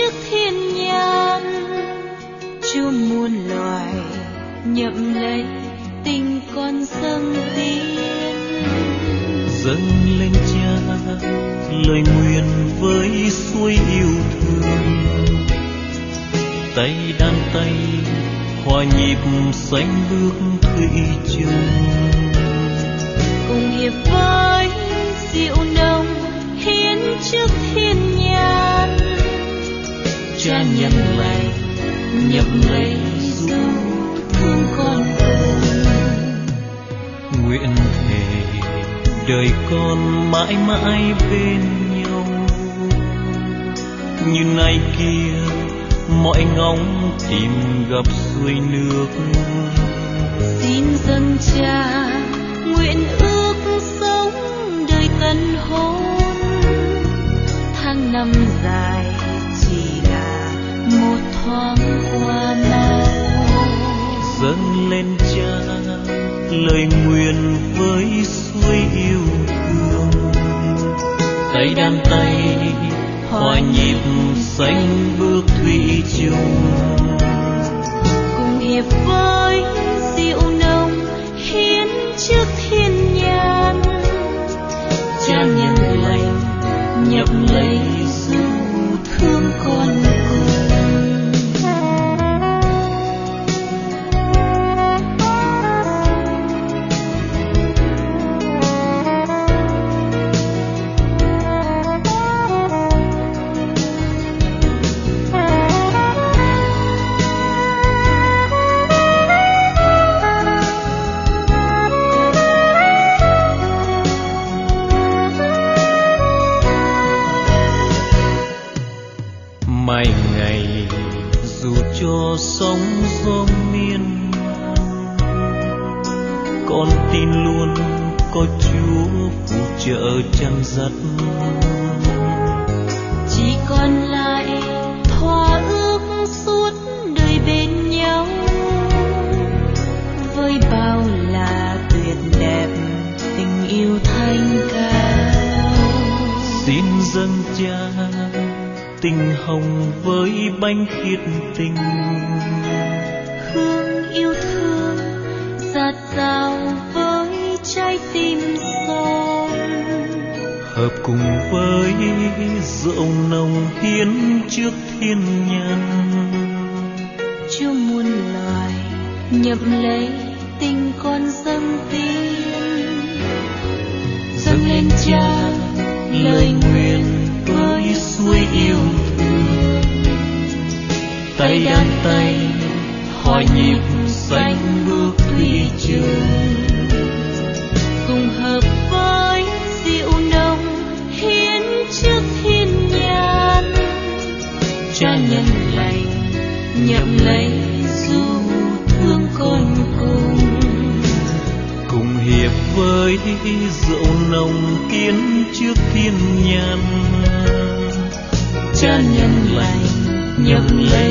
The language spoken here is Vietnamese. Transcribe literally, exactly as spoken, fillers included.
trước thiên nhãn. Chúa muôn loài nhậm lấy tình con dâng tiến, dâng lên Cha lời nguyện với suối yêu thương. Tay đan tay hòa nhịp xanh bước thủy chung, cùng hiệp với rượu nồng hiến trước thiên nhãn. Cha nhân lành nhập lấy dù thương con cùng, nguyện thề đời con mãi mãi bên nhau. Như ngày kia mọi ngóng tìm gặp suối nước, xin dâng Cha nguyện ước sống đời tân hôn. Tháng năm dài chỉ là một thoáng qua mau, dâng lên Cha lời nguyện với suối yêu thương. Tay đan tay hòa nhịp xanh bước thủy chung, cùng hiệp với rượu nồng hiến trước thiên nhãn. Cha nhân lành nhập lấy dù thương con cùng. Mai ngày dù cho sóng gió miên man, con tin luôn có Chúa phù trợ chăn dắt. Chỉ còn lại thỏa ước suốt đời bên nhau, với bao là tuyệt đẹp tình yêu thanh cao. Xin dâng Cha tình hồng với bánh khiết tình, hương yêu thương dạt dào với trái tim son, hợp cùng với rượu nồng hiến trước thiên nhân. Chúa muôn loài nhậm lấy tình con dâng tiến, dâng lên Cha lời nguyện với suối yêu thương. Tay đan tay hòa nhịp xanh bước thủy chung, cùng hợp với rượu nồng hiến trước thiên nhãn. Cha nhân lành nhậm lấy dù thương con cùng, cùng hiệp với rượu nồng kiến trước thiên nhãn. Cha nhân lành nhập lấy